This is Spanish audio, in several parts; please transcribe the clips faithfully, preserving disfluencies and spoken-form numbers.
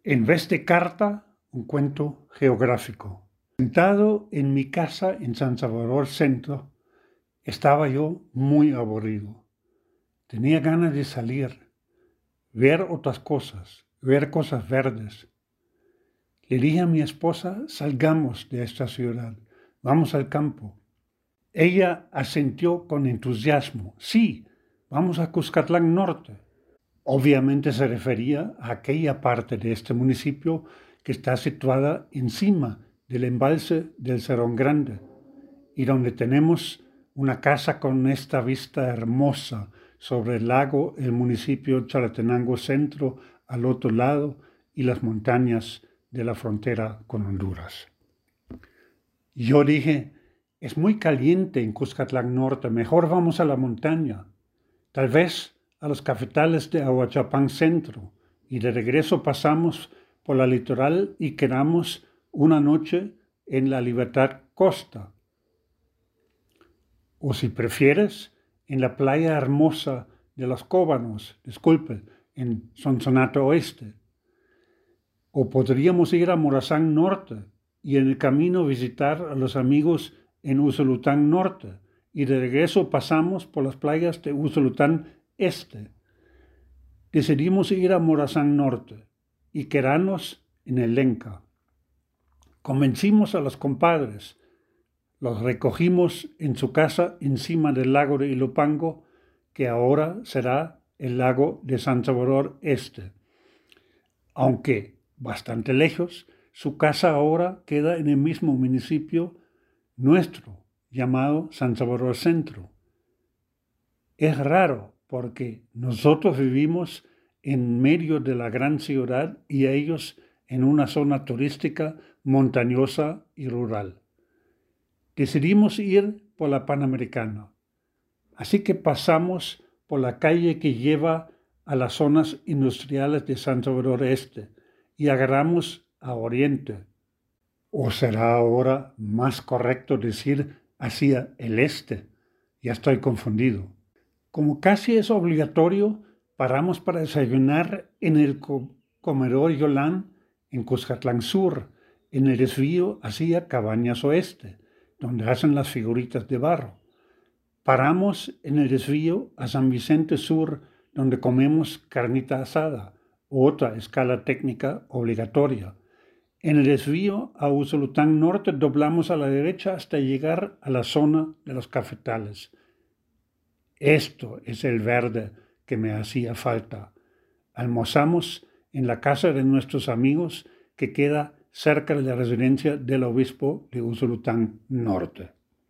En vez de carta, un cuento geográfico. Sentado en mi casa en San Salvador Centro, estaba yo muy aburrido. Tenía ganas de salir, ver otras cosas, ver cosas verdes. Le dije a mi esposa, salgamos de esta ciudad, vamos al campo. Ella asintió con entusiasmo, sí, vamos a Cuscatlán Norte. Obviamente se refería a aquella parte de este municipio que está situada encima del embalse del Cerrón Grande y donde tenemos una casa con esta vista hermosa sobre el lago, el municipio Chalatenango Centro al otro lado y las montañas de la frontera con Honduras. Yo dije, es muy caliente en Cuscatlán Norte, mejor vamos a la montaña. Tal vez a los cafetales de Ahuachapán Centro y de regreso pasamos por la litoral y quedamos una noche en la Libertad Costa. O si prefieres, en la playa hermosa de los Cóbanos, disculpe, en Sonsonate Oeste. O podríamos ir a Morazán Norte y en el camino visitar a los amigos en Usulután Norte y de regreso pasamos por las playas de Usulután Este. Decidimos ir a Morazán Norte y quedarnos en el Lenca. Convencimos a los compadres, los recogimos en su casa encima del lago de Ilopango, que ahora será el lago de San Salvador Este. Aunque bastante lejos, su casa ahora queda en el mismo municipio nuestro, llamado San Salvador Centro. Es raro porque nosotros vivimos en medio de la gran ciudad y ellos en una zona turística montañosa y rural. Decidimos ir por la Panamericana, así que pasamos por la calle que lleva a las zonas industriales de San Salvador Este y agarramos a Oriente. ¿O será ahora más correcto decir hacia el este? Ya estoy confundido. Como casi es obligatorio, paramos para desayunar en el comedor Yolán en Cuscatlán Sur, en el desvío hacia Cabañas Oeste, donde hacen las figuritas de barro. Paramos en el desvío a San Vicente Sur, donde comemos carnita asada, otra escala técnica obligatoria. En el desvío a Usulután Norte doblamos a la derecha hasta llegar a la zona de los cafetales. Esto es el verde que me hacía falta. Almorzamos en la casa de nuestros amigos que queda cerca de la residencia del obispo de Usulután Norte.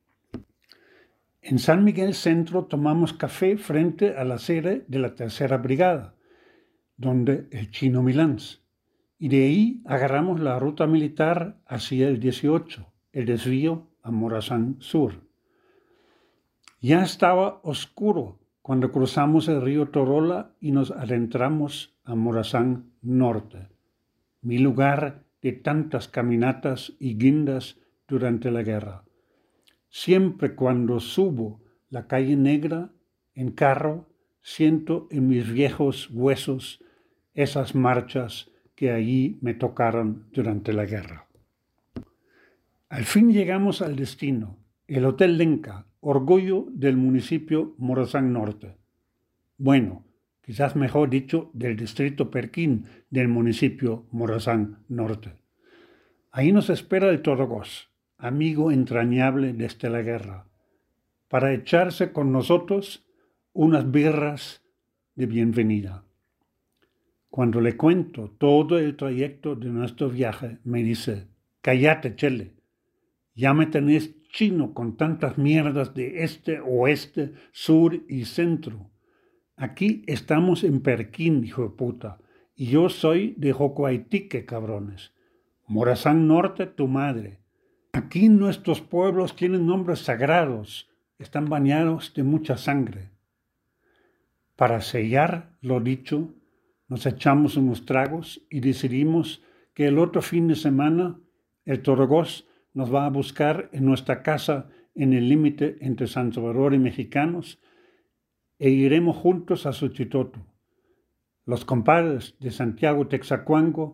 En San Miguel Centro tomamos café frente a la sede de la Tercera Brigada, donde el Chino Milans. Y de ahí agarramos la ruta militar hacia el dieciocho, el desvío a Morazán Sur. Ya estaba oscuro cuando cruzamos el río Torola y nos adentramos a Morazán Norte, mi lugar de tantas caminatas y guindas durante la guerra. Siempre cuando subo la calle Negra en carro, siento en mis viejos huesos esas marchas que allí me tocaron durante la guerra. Al fin llegamos al destino, el Hotel Lenca, orgullo del municipio Morazán Norte. Bueno, quizás mejor dicho, del distrito Perquín del municipio Morazán Norte. Ahí nos espera el Torogós, amigo entrañable desde la guerra, para echarse con nosotros unas birras de bienvenida. Cuando le cuento todo el trayecto de nuestro viaje, me dice, cállate, Chele, ya me tenés chino con tantas mierdas de este, oeste, sur y centro. Aquí estamos en Perquín, hijo de puta, y yo soy de Jocoaitique, cabrones. Morazán Norte, tu madre. Aquí nuestros pueblos tienen nombres sagrados, están bañados de mucha sangre. Para sellar lo dicho, nos echamos unos tragos y decidimos que el otro fin de semana el Torogós nos va a buscar en nuestra casa en el límite entre San Salvador y Mexicanos e iremos juntos a Suchitoto. Los compadres de Santiago Texacuango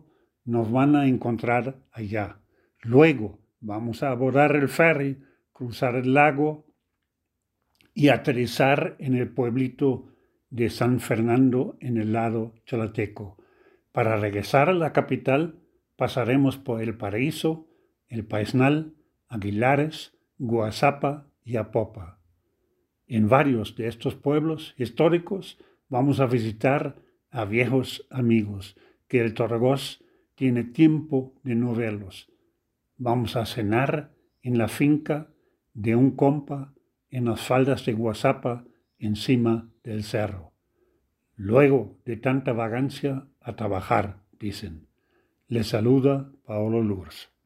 nos van a encontrar allá. Luego vamos a abordar el ferry, cruzar el lago y aterrizar en el pueblito de San Fernando en el lado chalateco. Para regresar a la capital pasaremos por El Paraíso, El Paisnal, Aguilares, Guazapa y Apopa. En varios de estos pueblos históricos vamos a visitar a viejos amigos que el Torregós tiene tiempo de no verlos. Vamos a cenar en la finca de un compa en las faldas de Guazapa encima del cerro. Luego de tanta vagancia, a trabajar, dicen. Les saluda Paolo Lurs.